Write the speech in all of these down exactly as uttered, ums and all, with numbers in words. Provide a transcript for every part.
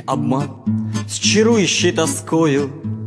обман с чарующей тоскою.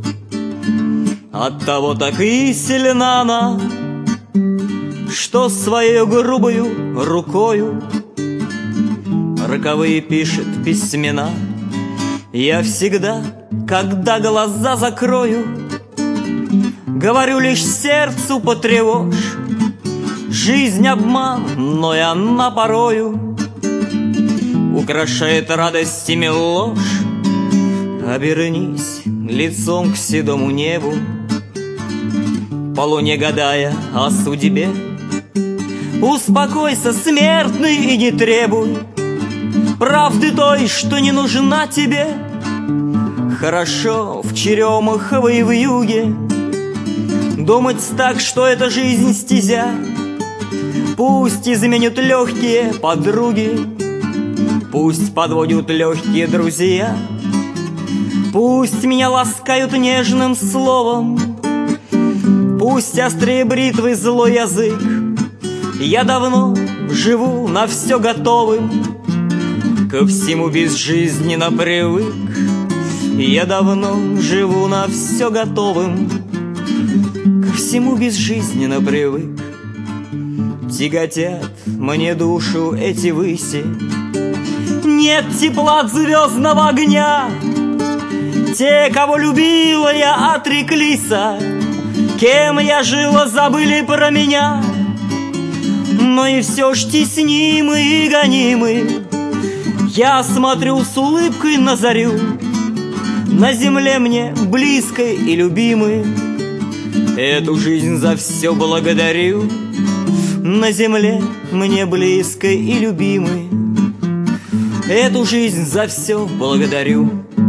Оттого так и сильна она, что своей грубою рукою роковые пишет письмена. Я всегда, когда глаза закрою, говорю лишь сердцу потревожь. Жизнь обман, но и она порою украшает радостями ложь. Обернись лицом к седому небу, по луне гадая о судьбе. Успокойся, смертный, и не требуй правды той, что не нужна тебе. Хорошо в черемаховой вьюге думать так, что эта жизнь стезя. Пусть изменят легкие подруги, пусть подводят легкие друзья, пусть меня ласкают нежным словом, пусть острее бритвы злой язык. Я давно живу на все готовым, ко всему безжизненно привык. Я давно живу на все готовым, ко всему безжизненно привык. Тяготят мне душу эти выси, нет тепла от звездного огня. Те, кого любила я, отреклись, кем я жила, забыли про меня. Но и все ж теснимы и гонимы я смотрю с улыбкой на зарю, на земле мне близкой и любимой. Эту жизнь за все благодарю, на земле мне близкой и любимой. Эту жизнь за все благодарю.